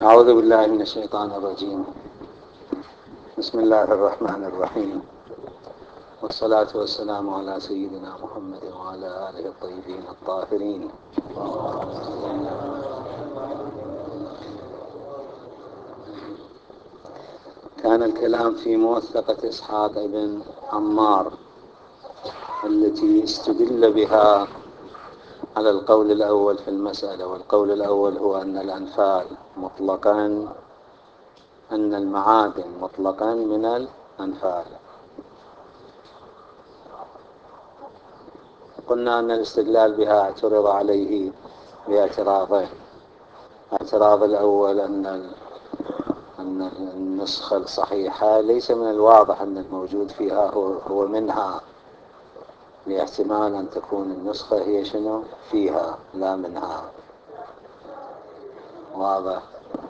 أعوذ بالله من الشيطان الرجيم. بسم الله الرحمن الرحيم، والصلاة والسلام على سيدنا محمد وعلى آله الطيبين الطاهرين. كان الكلام في موثقة إسحاق بن عمار التي استدل بها على القول الأول في المسألة، والقول الأول هو أن الأنفال مطلقا، أن المعادن مطلقا من الأنفال. قلنا أن الاستدلال بها اعترض عليه باعتراضين. الاعتراض الأول أن النسخة الصحيحة ليس من الواضح أن الموجود فيها هو منها، لاحتمال أن تكون النسخة هي شنو فيها لا منها. واضح.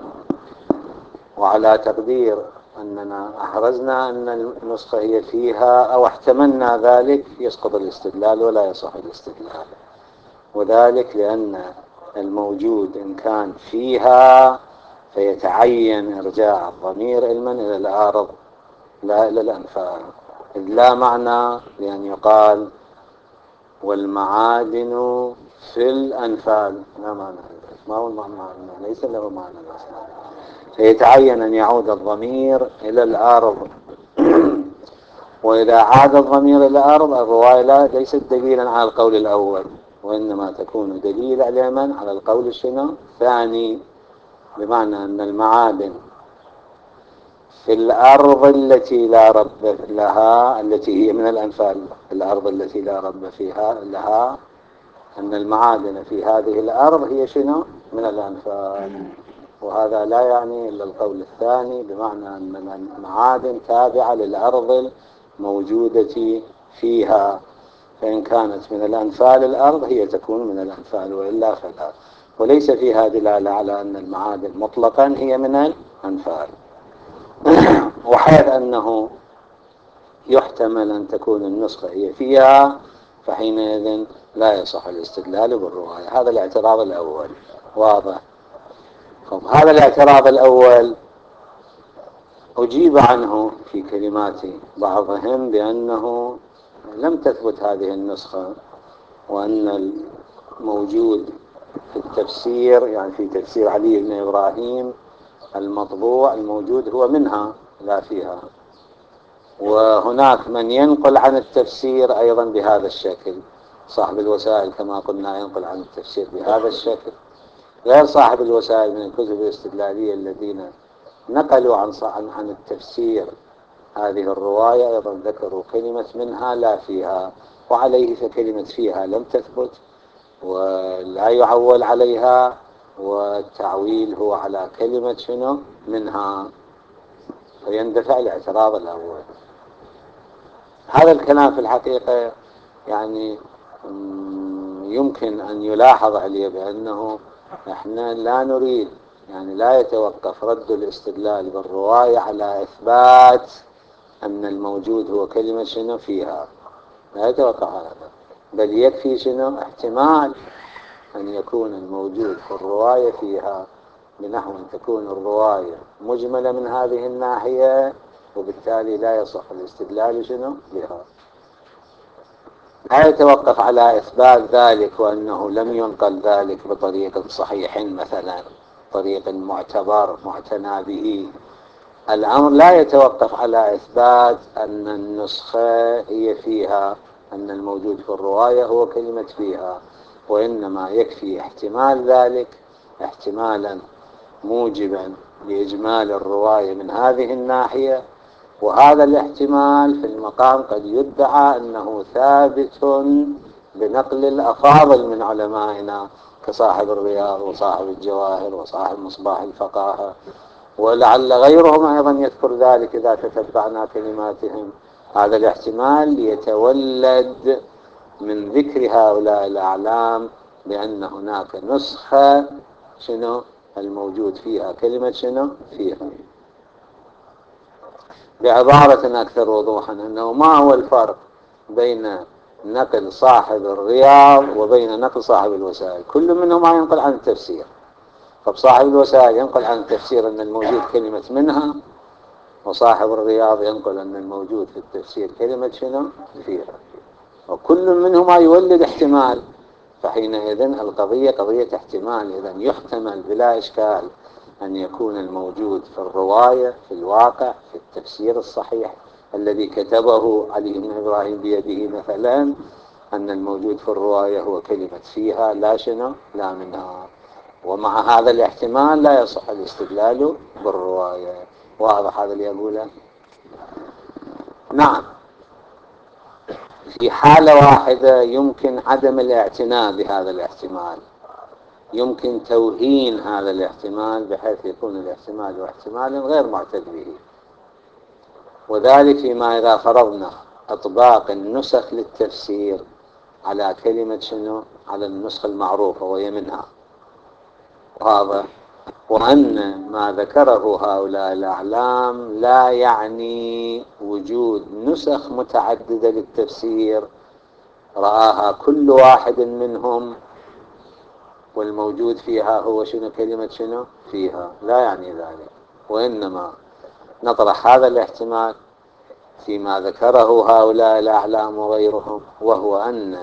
وعلى تقدير أننا أحرزنا أن النسخة هي فيها أو احتملنا ذلك يسقط الاستدلال ولا يصح الاستدلال، وذلك لأن الموجود إن كان فيها فيتعين إرجاع الضمير علما إلى الأعرض لا إلى الأنفال، إذ لا معنى لأن يقال والمعادن في الأنفال، لا معنى، ما هو المعنى؟ ليس له معنى أصلا، فيتعين أن يعود الضمير إلى الأعرض. وإذا عاد الضمير إلى الأعرض الرواية ليست دليلا على القول الأول، وإنما تكون دليل علما على القول الثاني، بمعنى أن المعادن في الأرض التي لا رب لها، التي هي من الأنفال، الأرض التي لا رب فيها لها، أن المعادن في هذه الأرض هي شنو من الأنفال. وهذا لا يعني إلا القول الثاني، بمعنى أن المعادن تابعة للأرض الموجودة فيها، فإن كانت من الأنفال الأرض هي تكون من الأنفال، وإلا فلا. وليس فيها دلالة على أن المعادن مطلقا هي من الأنفال. وحيث أنه يحتمل أن تكون النسخة هي فيها، فحينئذ لا يصح الاستدلال بالرواية. هذا الاعتراض الأول. واضح. هذا الاعتراض الأول أجيب عنه في كلمات بعضهم بأنه لم تثبت هذه النسخة، وأن الموجود في التفسير، يعني في تفسير علي بن إبراهيم المطبوع، الموجود هو منها لا فيها. وهناك من ينقل عن التفسير أيضا بهذا الشكل، صاحب الوسائل كما قلنا ينقل عن التفسير بهذا الشكل، غير صاحب الوسائل من الكتب الاستدلالية الذين نقلوا عن التفسير هذه الرواية أيضا ذكروا كلمة منها لا فيها، وعليه فكلمة فيها لم تثبت ولا يعول عليها، والتعويل هو على كلمة شنو منها، فيندفع الاعتراض الأول. هذا الكلام في الحقيقة يعني يمكن أن يلاحظ عليه بأنه احنا لا نريد، يعني لا يتوقف رد الاستدلال بالرواية على إثبات أن الموجود هو كلمة شنو فيها، لا يتوقف على هذا، بل يكفي شنو احتمال أن يكون الموجود في الرواية فيها، بنحو أن تكون الرواية مجملة من هذه الناحية، وبالتالي لا يصح الاستدلال شنو بها. لا يتوقف على إثبات ذلك وأنه لم ينقل ذلك بطريق صحيح مثلا، طريق معتبر معتنى به. الأمر لا يتوقف على إثبات أن النسخة هي فيها، أن الموجود في الرواية هو كلمة فيها، وإنما يكفي احتمال ذلك احتمالا موجبا لإجمال الرواية من هذه الناحية. وهذا الاحتمال في المقام قد يدعى أنه ثابت بنقل الأفاضل من علمائنا كصاحب الرياض وصاحب الجواهر وصاحب مصباح الفقاهة، ولعل غيرهم أيضا يذكر ذلك إذا تتبعنا كلماتهم. هذا الاحتمال يتولد من ذكر هؤلاء الأعلام بأن هناك نسخة شنو الموجود فيها كلمة شنو فيها. بعبارة أكثر وضوحا، أنه ما هو الفرق بين نقل صاحب الرياض وبين نقل صاحب الوسائل؟ كل منهما ينقل عن التفسير، فصاحب الوسائل ينقل عن التفسير أن الموجود كلمة منها، وصاحب الرياض ينقل أن الموجود في التفسير كلمة شنو فيها، وكل منهما يولد احتمال. فحينئذ القضية قضية احتمال. إذا يحتمل بلا إشكال أن يكون الموجود في الرواية في الواقع في التفسير الصحيح الذي كتبه علي بن إبراهيم بيده مثلا، أن الموجود في الرواية هو كلمة فيها لا شنو لا منها. ومع هذا الاحتمال لا يصح الاستدلال بالرواية. واضح هذا اللي أقوله؟ نعم. في حالة واحدة يمكن عدم الاعتناء بهذا الاحتمال، يمكن توهين هذا الاحتمال بحيث يكون الاحتمال هو احتمال غير معتد به، وذلك فيما إذا فرضنا إطباق النسخ للتفسير على كلمة شنو على النسخة المعروفة وهي منها، واضح، وأن ما ذكره هؤلاء الأعلام لا يعني وجود نسخ متعددة للتفسير رآها كل واحد منهم والموجود فيها هو شنو كلمة شنو فيها، لا يعني ذلك. وإنما نطرح هذا الاحتمال فيما ذكره هؤلاء الأعلام وغيرهم، وهو أن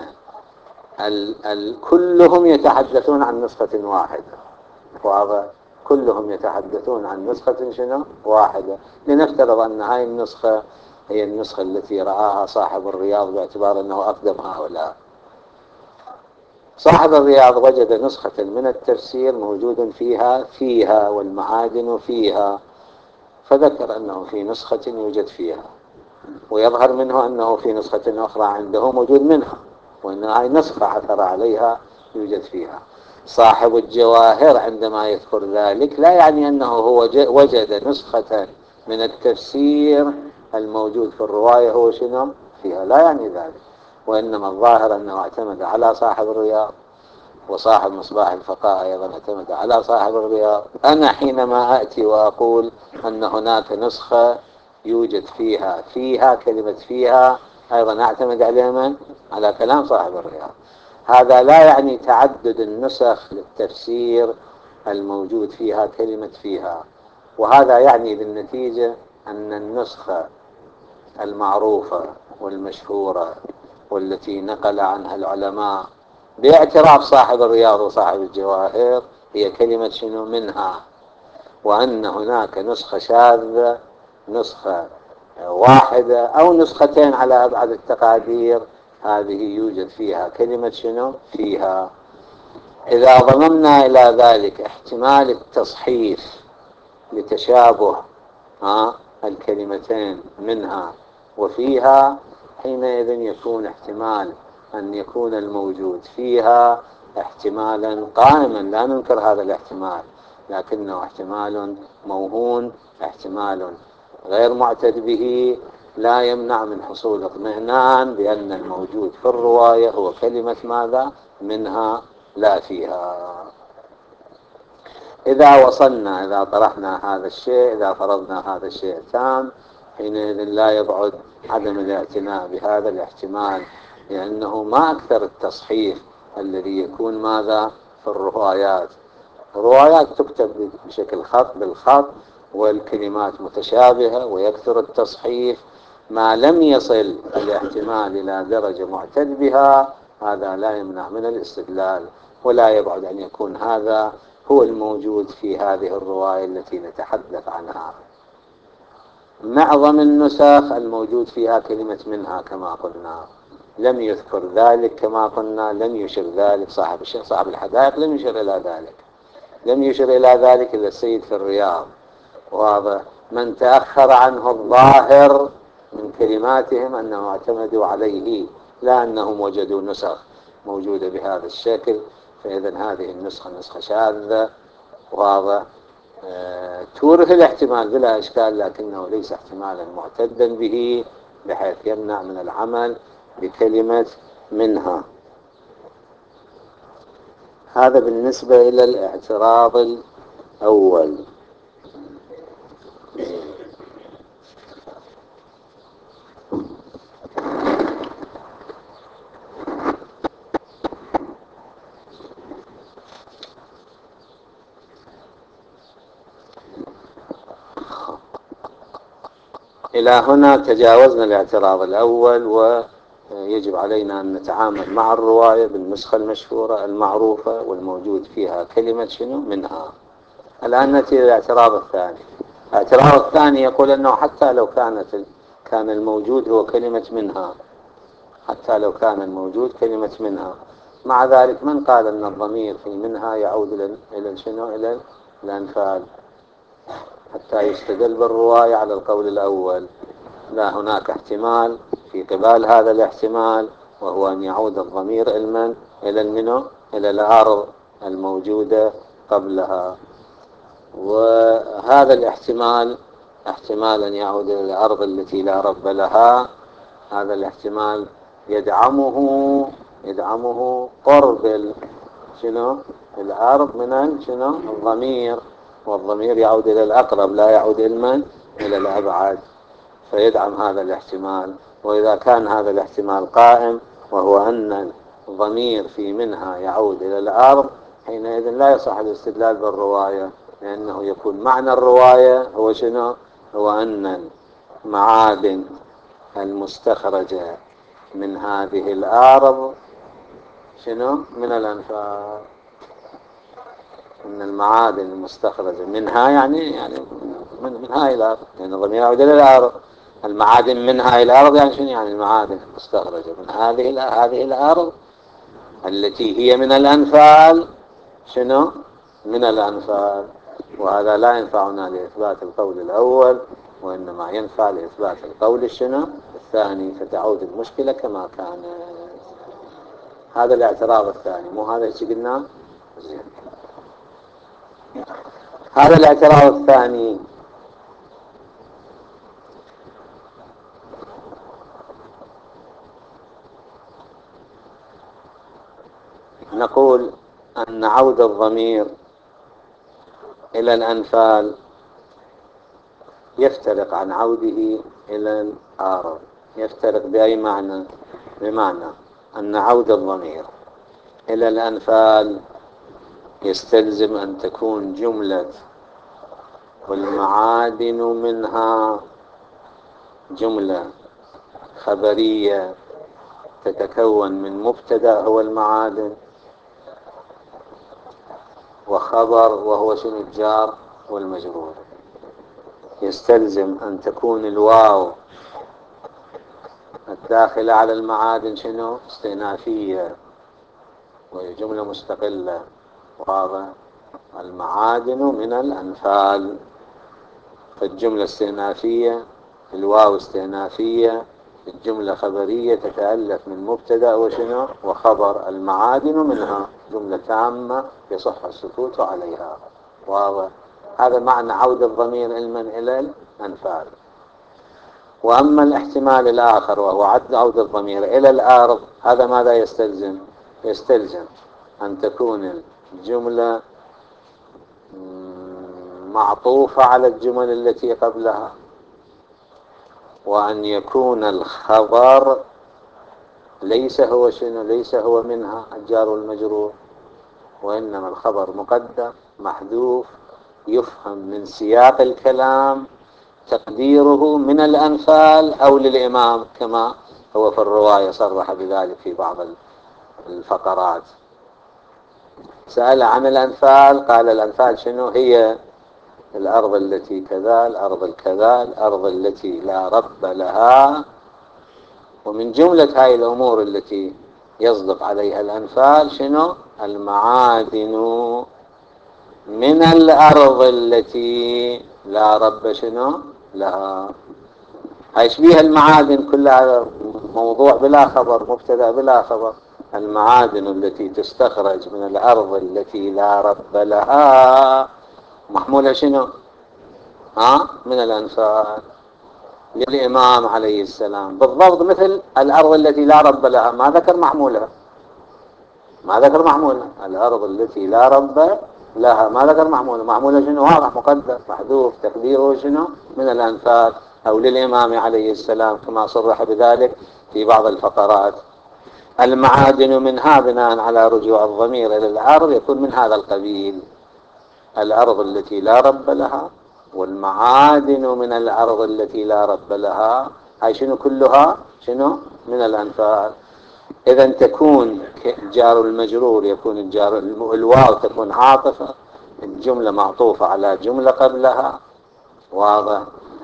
كلهم يتحدثون عن نسخة واحدة، واضح، كلهم يتحدثون عن نسخة شنو واحدة. لنفترض أن هاي النسخة هي النسخة التي رآها صاحب الرياض باعتبار أنه أقدم هؤلاء. صاحب الرياض وجد نسخة من التفسير موجود فيها والمعادن فيها، فذكر أنه في نسخة يوجد فيها، ويظهر منه أنه في نسخة أخرى عنده موجود منها، وأن هاي نسخة عثر عليها يوجد فيها. صاحب الجواهر عندما يذكر ذلك لا يعني أنه هو وجد نسخة من التفسير الموجود في الرواية هو شنو فيها، لا يعني ذلك. وإنما الظاهر أنه اعتمد على صاحب الرياض، وصاحب مصباح الفقاهة أيضا اعتمد على صاحب الرياض. أنا حينما أتي وأقول أن هناك نسخة يوجد فيها كلمة فيها، أيضا أعتمد على من؟ على كلام صاحب الرياض. هذا لا يعني تعدد النسخ للتفسير الموجود فيها كلمة فيها، وهذا يعني بالنتيجة أن النسخة المعروفة والمشهورة والتي نقل عنها العلماء باعتراف صاحب الرياض وصاحب الجواهر هي كلمة شنو منها، وأن هناك نسخة شاذة، نسخة واحدة أو نسختين على أبعد التقادير، هذه يوجد فيها كلمة شنو فيها. إذا ضممنا إلى ذلك احتمال التصحيف لتشابه الكلمتين منها وفيها، حينئذ يكون احتمال أن يكون الموجود فيها احتمالا قائما، لا ننكر هذا الاحتمال، لكنه احتمال موهون، احتمال غير معتد به، لا يمنع من حصول اطمئنان بأن الموجود في الرواية هو كلمة ماذا منها لا فيها. إذا طرحنا هذا الشيء، إذا فرضنا هذا الشيء تام، حينئذ لا يبعد عدم الاعتناء بهذا الاحتمال، لأنه ما أكثر التصحيح الذي يكون ماذا في الروايات. الروايات تكتب بشكل خط بالخط والكلمات متشابهة، ويكثر التصحيح. ما لم يصل الاحتمال إلى درجة معتد بها هذا لا يمنع من الاستدلال، ولا يبعد أن يكون هذا هو الموجود في هذه الرواية التي نتحدث عنها. معظم النسخ الموجود فيها كلمة منها كما قلنا، لم يذكر ذلك كما قلنا، لم يشر ذلك صاحب الحدائق، لم يشر إلى ذلك، لم يشر إلى ذلك إلا السيد في الرياض. وهذا من تأخر عنه الظاهر من كلماتهم أنهم اعتمدوا عليه، لا أنهم وجدوا نسخ موجودة بهذا الشكل. فإذا هذه النسخة نسخة شاذة، وهذا تورث الاحتمال بلا إشكال، لكنه ليس احتمالا معتدا به بحيث يمنع من العمل بكلمة منها. هذا بالنسبة إلى الاعتراض الأول. إلى هنا تجاوزنا الاعتراض الأول، ويجب علينا أن نتعامل مع الرواية بالنسخة المشهورة المعروفة والموجود فيها كلمة شنو منها. الآن نأتي إلى الاعتراض الثاني. الاعتراض الثاني يقول أنه حتى لو كان الموجود هو كلمة منها، حتى لو كان الموجود كلمة منها، مع ذلك من قال أن الضمير في منها يعود إلى شنو؟ إلى الأنفال، حتى يستدل بالرواية على القول الأول. لا، هناك احتمال في قبال هذا الاحتمال، وهو أن يعود الضمير علما إلى المنو، إلى الأرض الموجودة قبلها. وهذا الاحتمال احتمال أن يعود إلى الأرض التي لا رب لها، هذا الاحتمال يدعمه قرب شنو الأرض من شنو الضمير، والضمير يعود إلى الأقرب لا يعود إلى الأبعد، فيدعم هذا الاحتمال. وإذا كان هذا الاحتمال قائم، وهو أن الضمير في منها يعود إلى الأرض، حينئذ لا يصح الاستدلال بالرواية، لأنه يكون معنى الرواية هو شنو؟ هو أن المعادن المستخرجة من هذه الأرض شنو؟ من الأنفال. من المعادن المستخرجة منها، يعني من هاي الأرض، يعني الضمير يعود إلى الأرض. المعادن من هاي الأرض يعني شنو؟ يعني المعادن المستخرجة من هذه الأرض التي هي من الأنفال شنو؟ من الأنفال. وهذا لا ينفعنا لإثبات القول الأول، وإنما ينفع لإثبات القول شنو؟ الثاني، فتعود المشكلة كما كانت. هذا الاعتراض الثاني، مو هذا اللي قلناه؟ زين. هذا الاعتراض الثاني. نقول أن عود الضمير إلى الأنفال يفترق عن عوده إلى الأرض. يفترق بأي معنى؟ بمعنى أن عود الضمير إلى الأنفال يستلزم أن تكون جملة والمعادن منها جملة خبرية تتكون من مبتدأ هو المعادن، وخبر وهو شنو؟ الجار والمجرور. يستلزم أن تكون الواو الداخلة على المعادن شنو؟ استئنافية، وهي جملة مستقلة. وهذا المعادن من الأنفال، فالجملة استئنافية، الواو استئنافية، الجملة خبرية تتألف من مبتدأ وشنو؟ وخبر. المعادن منها جملة تامة يصح السكوت عليها. واضح؟ هذا معنى عود الضمير علما إلى الأنفال. وأما الاحتمال الآخر وهو عود الضمير إلى الأرض، هذا ماذا يستلزم؟ يستلزم أن تكون الجملة معطوفة على الجمل التي قبلها، وأن يكون الخبر ليس هو شنو؟ ليس هو منها الجار والمجرور، وإنما الخبر مقدم محذوف، يفهم من سياق الكلام تقديره من الأنفال أو للإمام، كما هو في الرواية صرح بذلك في بعض الفقرات. سأل عن الأنفال، قال الأنفال شنو؟ هي الأرض التي كذا، الأرض الكذا، الأرض التي لا رب لها. ومن جملة هاي الأمور التي يصدق عليها الأنفال شنو؟ المعادن من الأرض التي لا رب شنو لها. هاي بيها المعادن كلها موضوع بلا خبر، مبتدأ بلا خبر. المعادن التي تستخرج من الأرض التي لا رب لها محمولة شنو؟ من الأنفال للإمام عليه السلام، بالضبط مثل الأرض التي لا رب لها. ما ذكر محمولها، ما ذكر محمولها. الأرض التي لا رب لها ما ذكر محمولها. محمولها شنو؟ واضح مقدر محذوف، تقديره شنو؟ من الأنفال أو للإمام عليه السلام، كما صرح بذلك في بعض الفقرات. المعادن منها بناء على رجوع الضمير إلى الأرض يكون من هذا القبيل. الأرض التي لا رب لها والمعادن من الأرض التي لا رب لها، هاي شنو كلها؟ شنو؟ من الأنفال. إذا تكون جار المجرور يكون الواو تكون عاطفة، الجملة معطوفة على جملة قبلها، واضح.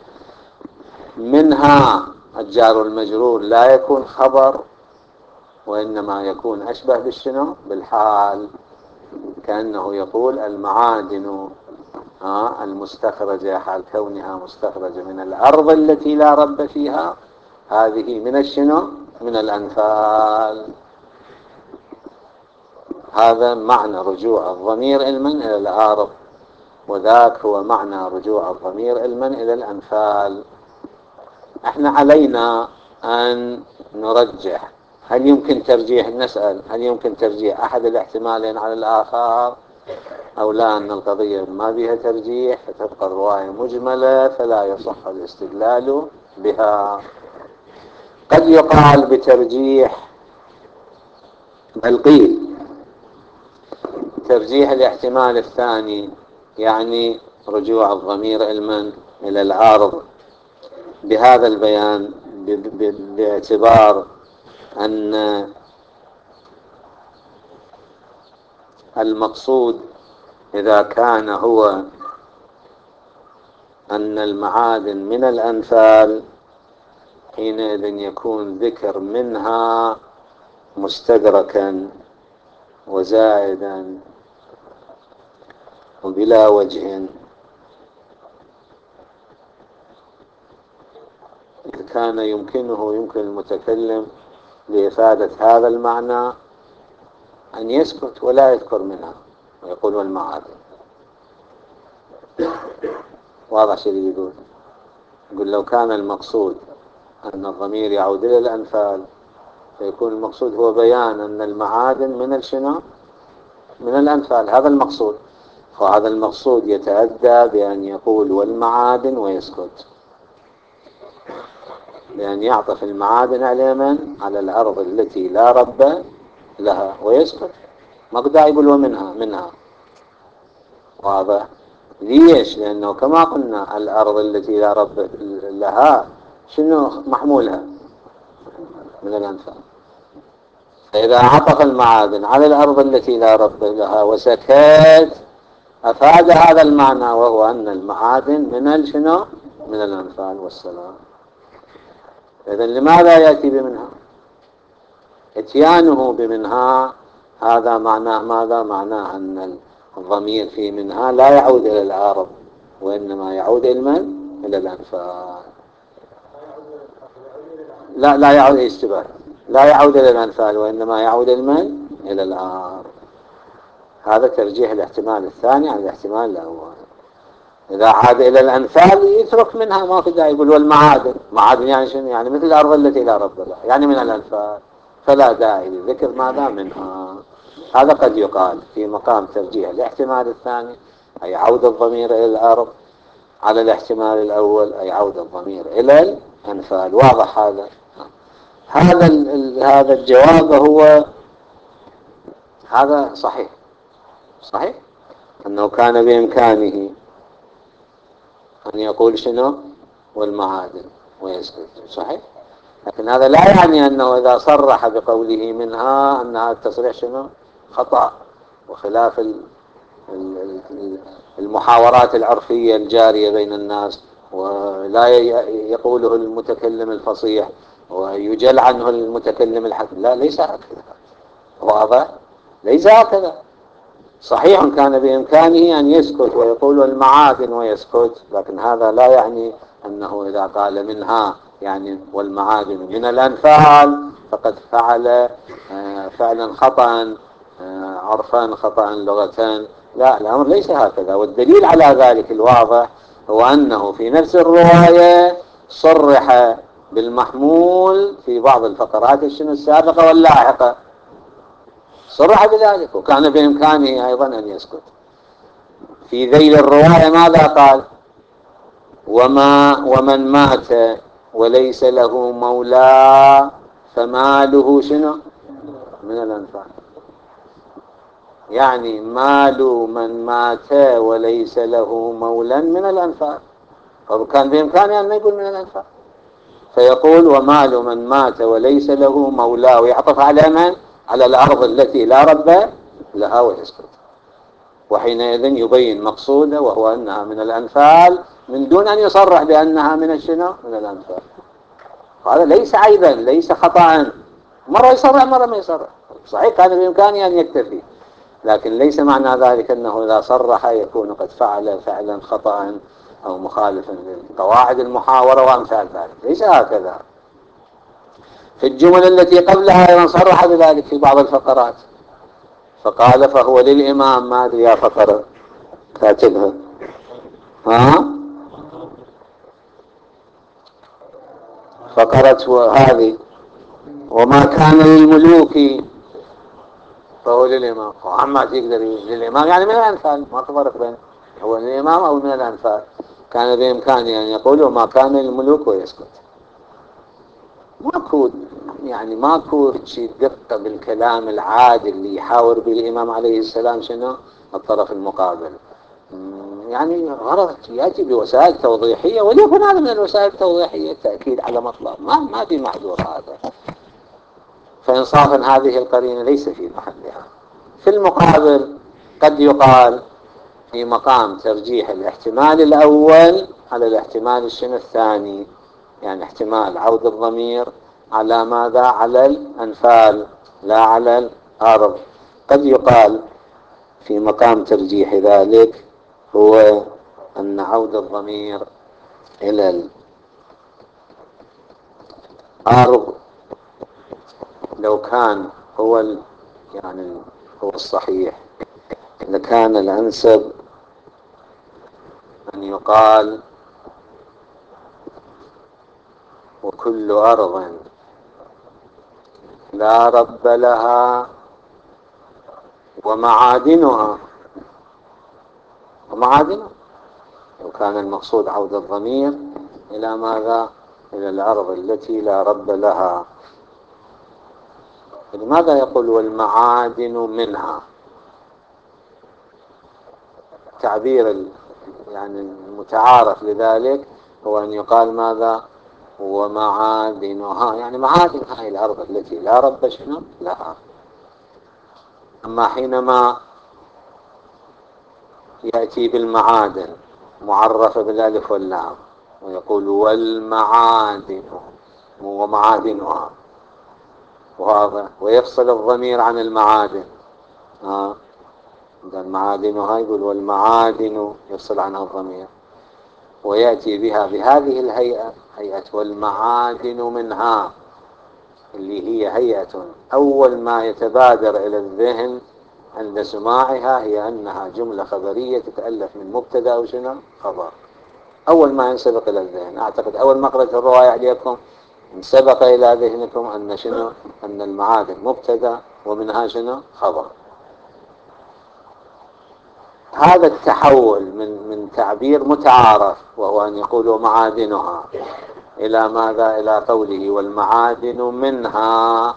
منها الجار المجرور لا يكون خبر، وإنما يكون أشبه بالشنو؟ بالحال، كأنه يقول المعادن المستخرجة حال كونها مستخرجة من الأرض التي لا رب فيها، هذه من الشنو؟ من الأنفال. هذا معنى رجوع الضمير علما إلى الأرض، وذاك هو معنى رجوع الضمير علما إلى الأنفال. احنا علينا أن نرجح، هل يمكن ترجيح، نسأل هل يمكن ترجيح أحد الاحتمالين على الآخر أو لا، أن القضية ما بها ترجيح فتبقى الرواية مجملة فلا يصح الاستدلال بها. قد يقال بترجيح، بل قيل ترجيح الاحتمال الثاني يعني رجوع الضمير علما إلى العارض بهذا البيان، باعتبار أن المقصود إذا كان هو أن المعادن من الأنفال، حينئذ يكون ذكر منها مستدركا وزائدا وبلا وجه. إذ كان يمكن المتكلم لإفادة هذا المعنى أن يسكت ولا يذكر منها ويقول والمعادن. واضح شيء يقول لو كان المقصود أن الضمير يعود إلى الأنفال فيكون المقصود هو بيان أن المعادن من الشنو؟ من الأنفال، هذا المقصود. فهذا المقصود يتأدى بأن يقول والمعادن ويسكت، بأن يعطف المعادن على من؟ على الأرض التي لا رب لها ويسكت، ما قد يقول ومنها. واضح. ليش؟ لأنه كما قلنا الأرض التي لا رب لها شنو محمولها؟ من الأنفال. فإذا عطف المعادن على الأرض التي لا رب لها وسكت أفاد هذا المعنى، وهو أن المعادن من الشنو؟ من الأنفال والسلام. إذن لماذا يأتي بمنها؟ اتيانه بمنها هذا معناه ماذا؟ معناه أن الضمير في منها لا يعود إلى الأرض، وإنما يعود إلى من؟ إلى الأنفال. لا يعود إلى اشتباه، لا يعود إلى الأنفال وإنما يعود إلى من؟ إلى الأرض. هذا ترجيح الاحتمال الثاني عن الاحتمال الأول. إذا عاد إلى الأنفال يترك منها، ما في داعي يقول والمعادن. معادن يعني شنو؟ يعني مثل الأرض التي لا رب لها، يعني من الأنفال، فلا داعي لذكر ماذا؟ منها. هذا قد يقال في مقام ترجيح الاحتمال الثاني، أي عود الضمير إلى الأرض، على الاحتمال الأول أي عود الضمير إلى الأنفال. واضح هذا؟ هذا الجواب هو هذا صحيح أنه كان بإمكانه أن يقول شنو؟ والمعادن ويسكت، صحيح. لكن هذا لا يعني أنه إذا صرح بقوله منها أن هذا التصريح شنو؟ خطأ، وخلاف المحاورات العرفية الجارية بين الناس، ولا يقوله المتكلم الفصيح ويجل عنه المتكلم الحكيم. لا، ليس هكذا. واضح؟ ليس هكذا. صحيح كان بإمكانه أن يسكت ويقول المعادن ويسكت، لكن هذا لا يعني أنه إذا قال منها يعني والمعادن من الأنفال فقد فعل فعلا خطأ عرفا، خطأ لغة. لا، الأمر ليس هكذا. والدليل على ذلك الواضح هو أنه في نفس الرواية صرح بالمحمول في بعض الفقرات السابقة واللاحقة، صرح بذلك، وكان بإمكانه أيضا أن يسكت. في ذيل الرواية ماذا قال؟ ومن مات وليس له مولى فماله شنو؟ من الأنفال. يعني مال من مات وليس له مولى من الأنفال، فكان بإمكانه أن يقول من الأنفال، فيقول ومال من مات وليس له مولى، ويعطف على من؟ على الأرض التي لا رب لها ويسكت، وحينئذ يبين مقصوده وهو أنها من الأنفال من دون أن يصرح بأنها من الشنو؟ من الأنفال. هذا ليس عيبا، ليس خطأ، مرة يصرح مرة ما يصرح، صحيح كان بإمكانه أن يكتفي، لكن ليس معنى ذلك أنه إذا صرح يكون قد فعل فعلا خطأ أو مخالفا لقواعد المحاورة وأمثال ذلك، ليس هكذا. في الجمل التي قبلها أيضا صرح بذلك في بعض الفقرات، فقال فهو للإمام، ما أدري يا فقرة كاتبها، ها فقرة هذه، وما كان للملوك فهو للإمام، وعما تقدر للإمام يعني من الأنفال، ما فرق بين هو للإمام أو من الأنفال، كان بإمكانه أن يقول وما كان للملوك ويسكت. ماكو يعني ماكو شيء دقة بالكلام العادي اللي يحاور به الإمام عليه السلام شنو الطرف المقابل، يعني غرض يأتي بوسائل توضيحية، وليكن هذا من الوسائل التوضيحية التأكيد على مطلب، ما في محذور هذا، فإنصافا هذه القرينة ليس في محلها. في المقابل قد يقال في مقام ترجيح الاحتمال الأول على الاحتمال الثاني، يعني احتمال عود الضمير على ماذا؟ على الأنفال لا على الأرض. قد يقال في مقام ترجيح ذلك هو أن عود الضمير إلى الأرض لو كان هو يعني هو الصحيح، لكان الأنسب أن يقال وكل أرض لا رب لها ومعادنها، ومعادنها لو كان المقصود عود الضمير إلى ماذا؟ إلى الأرض التي لا رب لها. لماذا يقول والمعادن منها؟ تعبير يعني المتعارف لذلك هو أن يقال ماذا؟ ومعادنها، يعني معادن هاي الأرض التي لا رب شنو لها. أما حينما يأتي بالمعادن معرفة بالألف واللام ويقول والمعادن ومعادنها، وهذا ويفصل الضمير عن المعادن، معادنها يقول والمعادن يفصل عنها الضمير، ويأتي بها بهذه الهيئة، هيئة والمعادن منها، اللي هي هيئة أول ما يتبادر إلى الذهن عند سماعها هي أنها جملة خبرية تتألف من مبتدأ وشنو خبر، أول ما ينسبق إلى الذهن. أعتقد أول ما قرأت الرواية عليكم سبق إلى ذهنكم أن شنو؟ أن المعادن مبتدأ ومنها شنو خبر. هذا التحول من تعبير متعارف وهو أن يقولوا معادنها إلى ماذا؟ إلى قوله والمعادن منها،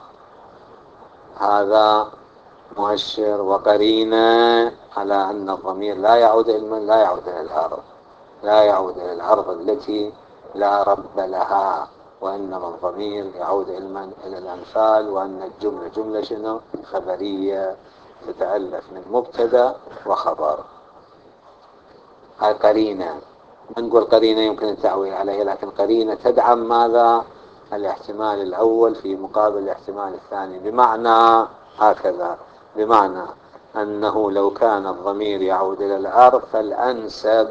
هذا مؤشر وقرينة على أن الضمير لا يعود إلى الأرض، لا يعود إلى الأرض التي لا رب لها، وإنما الضمير يعود إلى الأنفال، وأن الجملة جملة شنو خبرية تتألف من مبتدأ وخبر. هاي قرينة، نقول قرينة يمكن التعويل عليها، لكن قرينة تدعم ماذا؟ الاحتمال الأول في مقابل الاحتمال الثاني، بمعنى هكذا، بمعنى أنه لو كان الضمير يعود إلى الأرض فالأنسب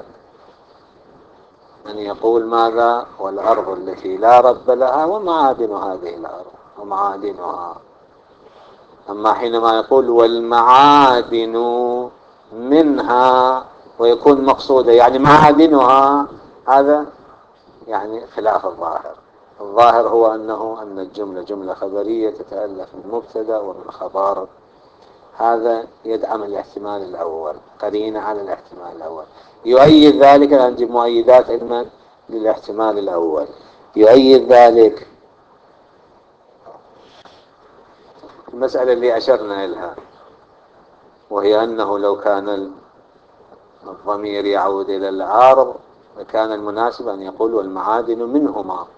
أن يقول ماذا؟ والأرض التي لا رب لها ومعادن هذه الأرض ومعادنها. أما حينما يقول والمعادن منها ويكون مقصودا يعني معادنها، هذا يعني خلاف الظاهر. الظاهر هو أن الجملة جملة خبرية تتألف من مبتدأ ومن خبر، هذا يدعم الاحتمال الأول، قرينة على الاحتمال الأول. يؤيد ذلك، نجيب مؤيدات علما للاحتمال الأول، يؤيد ذلك المسألة اللي أشرنا إليها، وهي أنه لو كان الضمير يعود إلى العارض فكان المناسب أن يقول والمعادن منهما،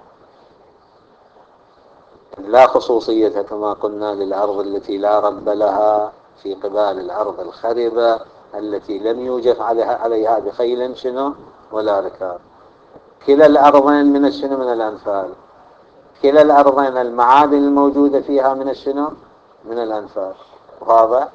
لا خصوصية كما قلنا للأرض التي لا رب لها في قبال الأرض الخربة التي لم يوجد عليها بخيل شنو ولا ركاب. كلا الأرضين من الشنو من الأنفال، كلا الأرضين المعادن الموجودة فيها من الشنو من الأنفال. واضح؟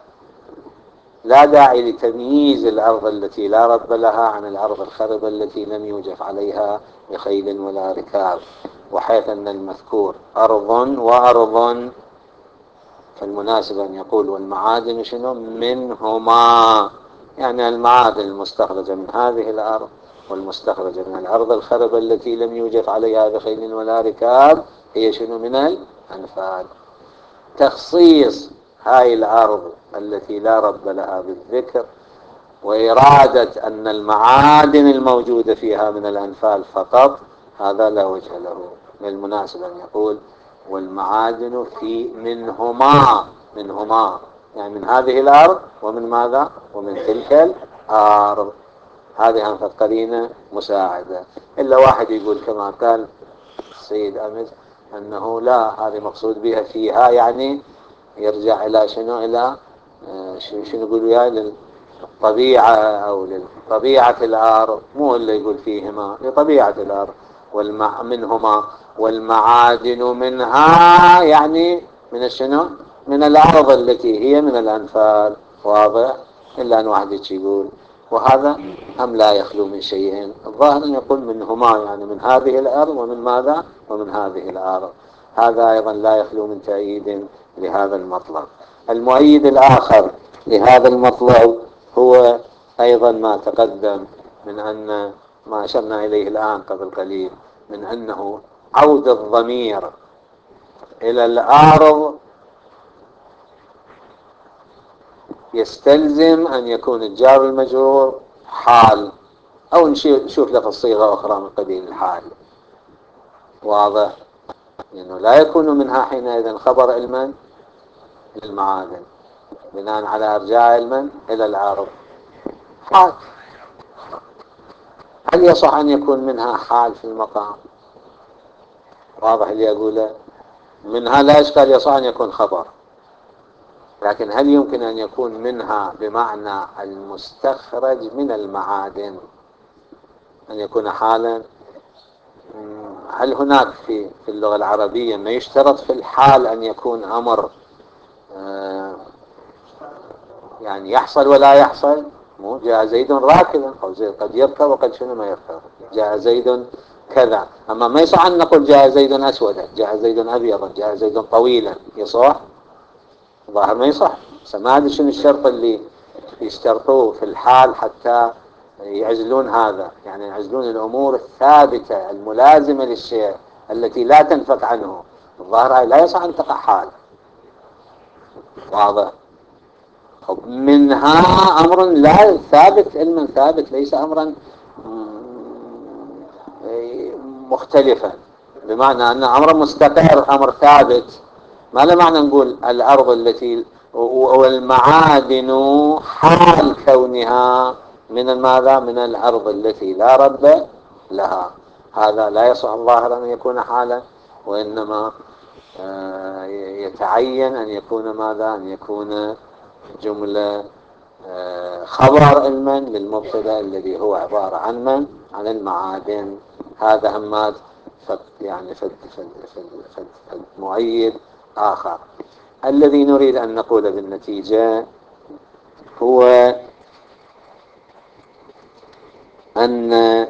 لا داعي لتمييز الأرض التي لا رب لها عن الأرض الخربة التي لم يوجد عليها بخيل ولا ركاب. وحيث أن المذكور أرض وأرض فالمناسب أن يقول والمعادن شنو منهما، يعني المعادن المستخرجة من هذه الأرض والمستخرجة من الأرض الخربة التي لم يوجد عليها بخيل ولا ركاب هي شنو من الأنفال. تخصيص هاي الأرض التي لا رب لها بالذكر وإرادة أن المعادن الموجودة فيها من الأنفال فقط هذا لا وجه له. للمناسب أن يقول والمعادن في منهما، منهما يعني من هذه الأرض ومن ماذا ومن تلك الأرض. هذه أنفت قرينة مساعدة. إلا واحد يقول كما قال السيد أمس أنه لا هذه مقصود بها فيها يعني يرجع إلى شنو إلى شنو يقول وياه للطبيعة أو لطبيعة الأرض، مو اللي يقول فيهما لطبيعة الأرض. منهما والمعادن منها يعني من الشنو من الأرض التي هي من الأنفال. واضح؟ إلا أن واحد يقول وهذا أم لا يخلو من شيئين. الظاهر أن يقول منهما يعني من هذه الأرض ومن ماذا ومن هذه الأرض. هذا أيضا لا يخلو من تأييد لهذا المطلب. المؤيد الآخر لهذا المطلب هو أيضا ما تقدم من أن ما أشرنا إليه الآن قبل قليل من أنه عود الضمير إلى الأرض يستلزم أن يكون الجار المجرور حال، أو نشوف لك الصيغة أخرى من قبيل الحال. واضح؟ لأنه لا يكون منها حينئذ خبر علما للمعادن بناء على إرجاع علما إلى العارض. حال، هل يصح أن يكون منها حال في المقام؟ واضح اللي أقوله؟ منها لا إشكال يصح أن يكون خبر، لكن هل يمكن أن يكون منها بمعنى المستخرج من المعادن أن يكون حالا؟ هل هناك في اللغة العربية ما يشترط في الحال أن يكون أمر يعني يحصل ولا يحصل؟ مو جاء زيد راكبا أو زيد قد يركب وقد شنو ما يركب، جاء زيد كذا. أما ما يصح أن نقول جاء زيد أسودا، جاء زيد أبيضا، جاء زيد طويلا. يصح؟ ظاهر ما يصح. ما أدري شنو الشرط اللي يشترطوه في الحال حتى يعزلون هذا، يعني يعزلون الأمور الثابتة الملازمة للشيء التي لا تنفك عنه. الظاهر لا يصح أن تقع حال. واضح؟ منها أمر لا ثابت، علما ثابت ليس أمرا مختلفا، بمعنى أن أمر مستقر أمر ثابت. ما له معنى نقول الأرض التي والمعادن حال كونها من ماذا من الأرض التي لا رب لها. هذا لا يصح الظاهر أن يكون حالا، وإنما يتعين أن يكون ماذا أن يكون جملة خبر علما للمبتدا الذي هو عبارة عن من عن المعادن. هذا همات يعني فد مؤيد آخر. الذي نريد أن نقول بالنتيجة هو أن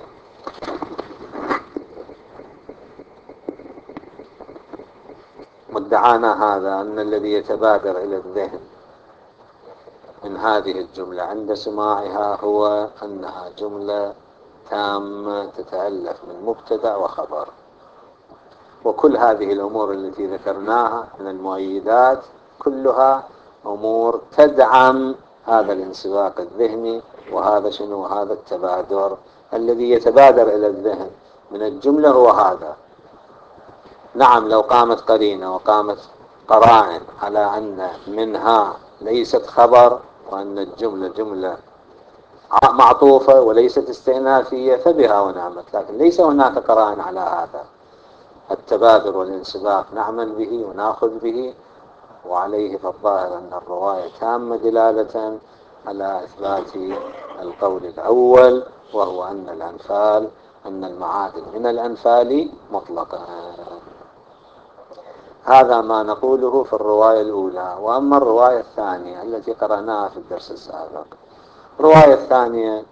مدعانا هذا أن الذي يتبادر إلى الذهن من هذه الجملة عند سماعها هو أنها جملة تامة تتألف من مبتدأ وخبر، وكل هذه الأمور التي ذكرناها من المؤيدات كلها أمور تدعم هذا الانسباق الذهني وهذا شنو هذا التبادر. الذي يتبادر إلى الذهن من الجملة هو هذا. نعم لو قامت قرينة وقامت قرائن على أن منها ليست خبر وأن الجملة جملة معطوفة وليست استئنافية فبها ونعمت، لكن ليس هناك قرائن على هذا. التبادر والانسباق نعمل به ونأخذ به، وعليه فالظاهر أن الرواية تامة دلالة على إثبات القول الأول، وهو أن المعادن من الأنفال مطلقا. هذا ما نقوله في الرواية الأولى. وأما الرواية الثانية التي قرأناها في الدرس السابق، الرواية الثانية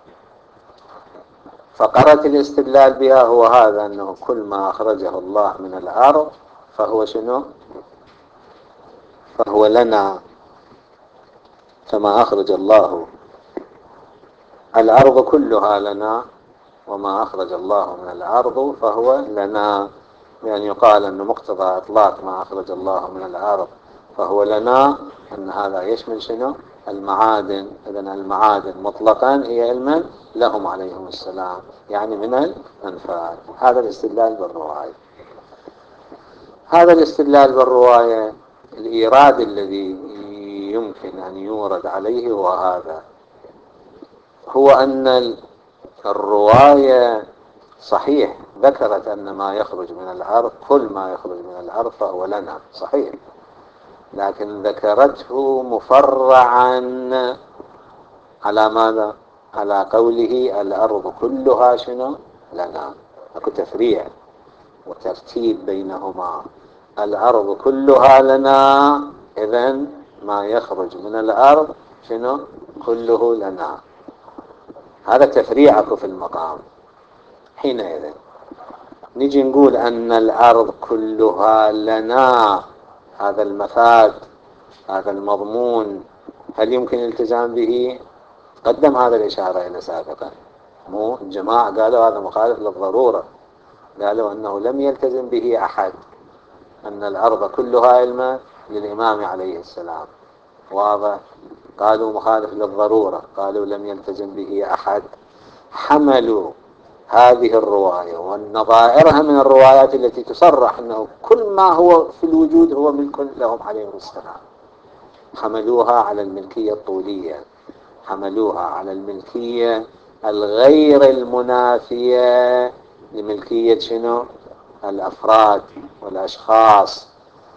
فقرة الاستدلال بها هو هذا، أنه كل ما أخرجه الله من الأرض فهو شنو؟ فهو لنا، كما أخرج الله الأرض كلها لنا، وما أخرج الله من الأرض فهو لنا. يعني يقال أن مقتضى إطلاق ما أخرج الله من الأرض فهو لنا أن هذا يشمل شنو؟ المعادن. إذن المعادن مطلقا هي علما لهم عليهم السلام، يعني من الأنفال. هذا الاستدلال بالرواية. هذا الاستدلال بالرواية الإيراد الذي يمكن أن يورد عليه هو هذا، هو أن الرواية صحيح ذكرت أن ما يخرج من الأرض، كل ما يخرج من الأرض فهو لنا، صحيح، لكن ذكرته مفرعا على ماذا؟ على قوله الأرض كلها شنو؟ لنا. أكو تفريع وترتيب بينهما. الأرض كلها لنا، إذن ما يخرج من الأرض شنو؟ كله لنا. هذا تفريعك في المقام. حينئذ نجي نقول أن الأرض كلها لنا، هذا المفاد، هذا المضمون، هل يمكن الالتزام به؟ قدم هذا الإشارة إلى سابقا. مو الجماعة قالوا هذا مخالف للضرورة، قالوا أنه لم يلتزم به أحد، أن الأرض كلها علما للإمام عليه السلام، واضح. قالوا مخالف للضرورة، قالوا لم يلتزم به أحد. حملوا هذه الرواية والنظائرها من الروايات التي تصرح أنه كل ما هو في الوجود هو ملك لهم عليهم السلام، حملوها على الملكية الطولية، حملوها على الملكية الغير المنافية لملكية شنو؟ الأفراد والأشخاص،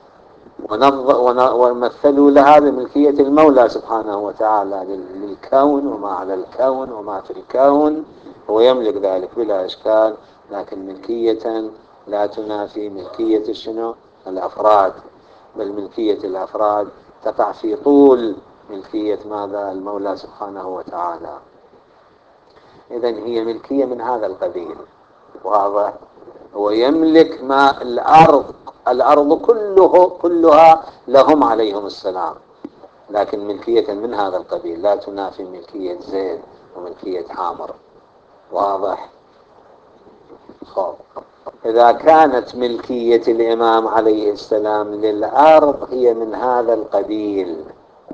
ومثلوا لها بملكية المولى سبحانه وتعالى للكون وما على الكون وما في الكون، هو يملك ذلك بلا إشكال، لكن ملكية لا تنافي ملكية شنو؟ الأفراد، بل ملكية الأفراد تقع في طول ملكية ماذا؟ المولى سبحانه وتعالى. إذن هي ملكية من هذا القبيل، واضح. هو يملك ما الأرض كلها لهم عليهم السلام، لكن ملكية من هذا القبيل لا تنافي ملكية زيد وملكية عامر، واضح. خب. إذا كانت ملكية الإمام عليه السلام للأرض هي من هذا القبيل،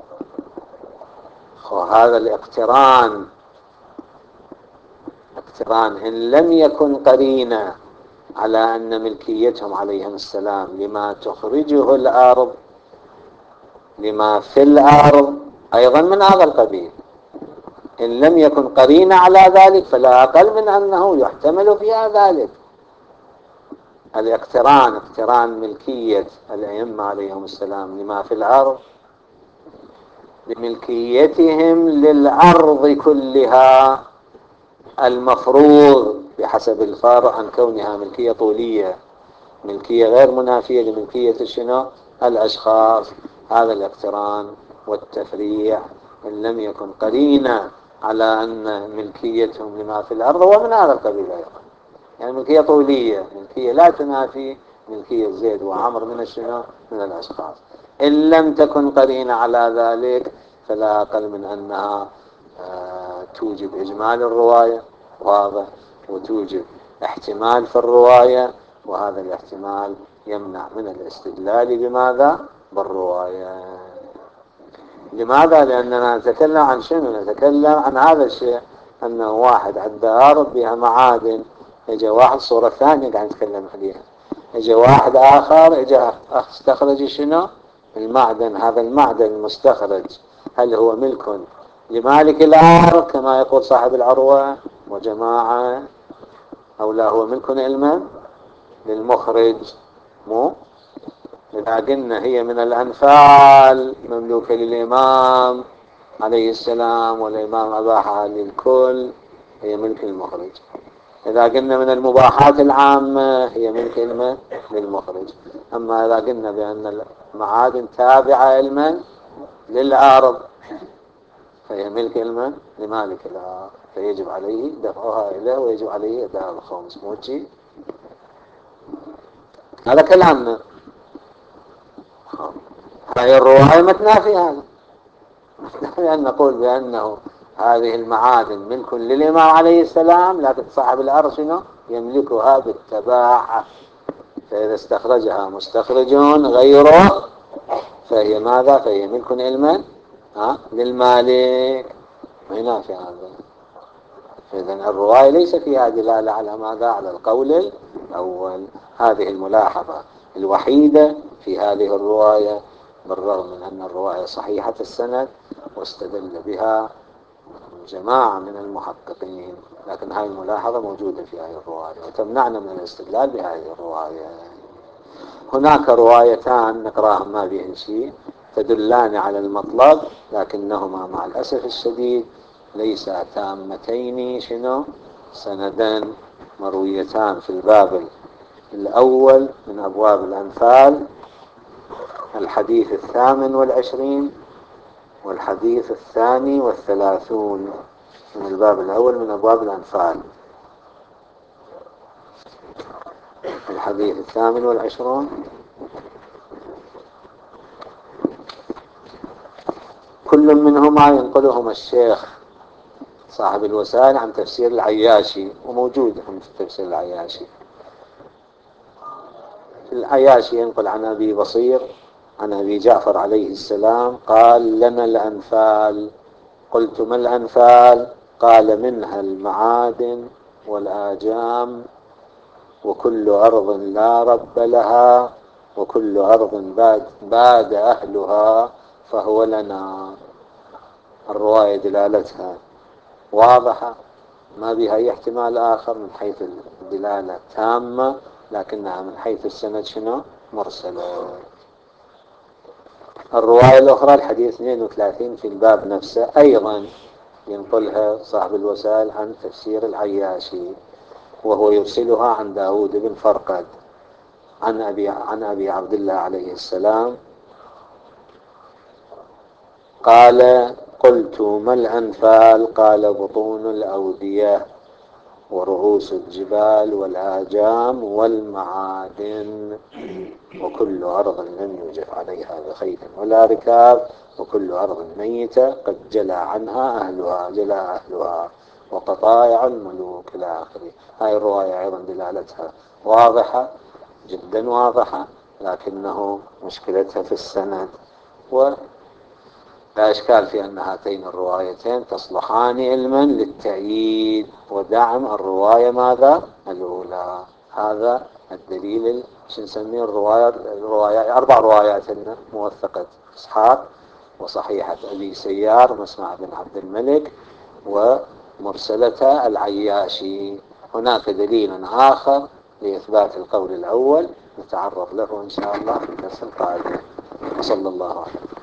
هذا الاقتران إن لم يكن قرينا على أن ملكيتهم عليهم السلام لما تخرجه الأرض، لما في الأرض أيضا من هذا القبيل، إن لم يكن قرينا على ذلك فلا أقل من أنه يحتمل فيها ذلك. اقتران ملكية الأئمة عليهم السلام لما في الأرض لملكيتهم للأرض كلها، المفروض بحسب الفارق عن كونها ملكية طولية، ملكية غير منافية لملكية شنو؟ الأشخاص. هذا الاقتران والتفريع إن لم يكن قرينا على أن ملكيتهم لما في الأرض ومن هذا القبيل أيضا، يعني ملكية طولية، ملكية لا تنافي ملكية زيد وعمر من الشنو؟ من الأشخاص. إن لم تكن قرينة على ذلك فلا أقل من أنها توجب إجمال الرواية، واضح، وتوجب احتمال في الرواية، وهذا الاحتمال يمنع من الاستدلال بماذا؟ بالرواية. لماذا؟ لأننا نتكلم عن شنو؟ نتكلم عن هذا الشيء، أنه واحد عنده أرض بها معادن، يجي واحد صورة ثانية قاعد نتكلم عليها، يجي واحد آخر يجي استخرج شنو؟ المعدن. هذا المعدن المستخرج هل هو ملك لمالك الأرض كما يقول صاحب العروة وجماعة، أو لا هو ملك علما للمخرج؟ مو إذا قلنا هي من الأنفال مملوكة للإمام عليه السلام والإمام أباحها للكل، هي ملك المخرج. إذا قلنا من المباحات العامة هي ملك علما للمخرج. أما إذا قلنا بأن المعادن تابعة علما للعارض فهي ملك علما لمالك الأرض، فيجب عليه دفعها إليه ويجب عليه إداء الخمس. موجي هذا كلامنا. هذه الرواية متنافية، هذا لأن نقول بأنه هذه المعادن ملك للإمام عليه السلام، لكن صاحب الأرض شنو يملكها بالتباعة، فإذا استخرجها مستخرج غيره فهي ماذا؟ فهي ملك علما للمالك. ما ينافي هذا. فإذا الرواية ليس فيها دلالة على ماذا؟ على القول الأول. هذه الملاحظة الوحيدة في هذه الرواية، بالرغم من أن الرواية صحيحة السند واستدل بها جماعة من المحققين، لكن هذه الملاحظة موجودة في هذه الرواية وتمنعنا من الاستدلال بهذه الرواية. هناك روايتان نقراهم ما بهن شيء تدلان على المطلب، لكنهما مع الأسف الشديد ليسا تامتين شنو سندا، مرويتان في الباب الأول من أبواب الأنفال، الحديث 28 والحديث 32 من الباب الأول من أبواب الأنفال. الحديث 28 كل منهما ينقلهما الشيخ صاحب الوسائل عن تفسير العياشي، وموجود في تفسير العياشي. العياشي ينقل عن أبي بصير عن أبي جعفر عليه السلام قال لنا الأنفال. قلت ما الأنفال؟ قال منها المعادن والآجام وكل أرض لا رب لها وكل أرض باد أهلها فهو لنا. الرواية دلالتها واضحة ما بها أي احتمال آخر من حيث الدلالة تامة، لكنها من حيث السند شنو مرسلة. الرواية الأخرى الحديث 32 في الباب نفسه أيضا ينقلها صاحب الوسائل عن تفسير العياشي، وهو يرسلها عن داود بن فرقد عن أبي عبد الله عليه السلام قال قلت ما الأنفال؟ قال بطون الأودية ورؤوس الجبال والآجام والمعادن وكل أرض لم يوجف عليها بخيل ولا ركاب وكل أرض ميتة قد جلى عنها أهلها وقطائع الملوك إلى آخره. هاي الرواية أيضا دلالتها واضحة جدا واضحة، لكنه مشكلتها في السند. ولا إشكال في أن هاتين الروايتين تصلحان علما للتأييد ودعم الرواية ماذا؟ الأولى. هذا الدليل شو نسميه الرواية 4 روايات موثقة إسحاق وصحيحة أبي سيار مسمع بن عبد الملك ومرسلة العياشي. هناك دليل آخر لإثبات القول الأول نتعرض له إن شاء الله في الدرس القادم. صلى الله عليه وسلم.